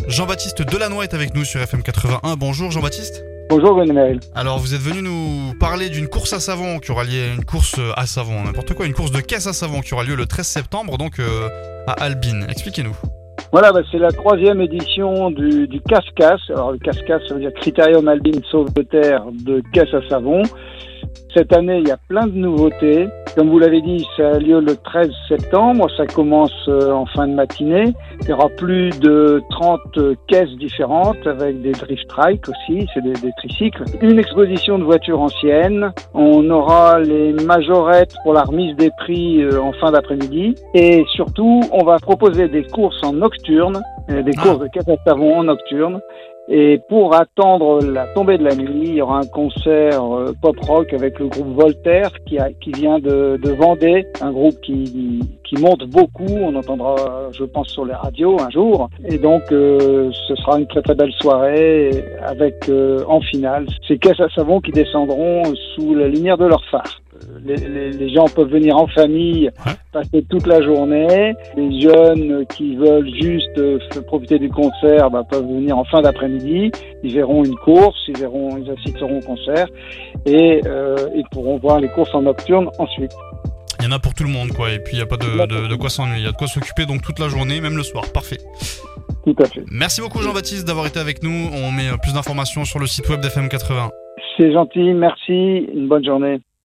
Jean-Baptiste Delannoy est avec nous sur FM 81. Bonjour Jean-Baptiste. Bonjour Gwenaël. Alors vous êtes venu nous parler d'une course à savon qui aura lieu, une course à savon, n'importe quoi, une course de caisse à savon qui aura lieu le 13 septembre donc à Albin. Expliquez-nous. Voilà, c'est la 3e édition du casse-casse. Alors le casse-casse, ça veut dire Critérium Albin Sauve de Terre de caisse à savon. Cette année, il y a plein de nouveautés. Comme vous l'avez dit, ça a lieu le 13 septembre. Ça commence en fin de matinée. Il y aura plus de 30 caisses différentes avec des drift trikes aussi. C'est des tricycles. Une exposition de voitures anciennes. On aura les majorettes pour la remise des prix en fin d'après-midi. Et surtout, on va proposer des courses en nocturne, courses de caisse à savon en nocturne. Et pour attendre la tombée de la nuit, il y aura un concert pop-rock avec le groupe Voltaire qui vient de Vendée, un groupe qui monte beaucoup, on entendra je pense sur les radios un jour. Et donc ce sera une très très belle soirée avec en finale ces caisses à savon qui descendront sous la lumière de leur phare. Les gens peuvent venir en famille, passer toute la journée. Les jeunes qui veulent juste profiter du concert peuvent venir en fin d'après-midi. Ils verront une course, ils assisteront au concert et ils pourront voir les courses en nocturne ensuite. Il y en a pour tout le monde quoi, et puis il n'y a pas de quoi s'ennuyer, il y a de quoi s'occuper donc toute la journée, même le soir, parfait. Tout à fait. Merci beaucoup Jean-Baptiste d'avoir été avec nous, on met plus d'informations sur le site web d'FM 80. C'est gentil, merci, une bonne journée.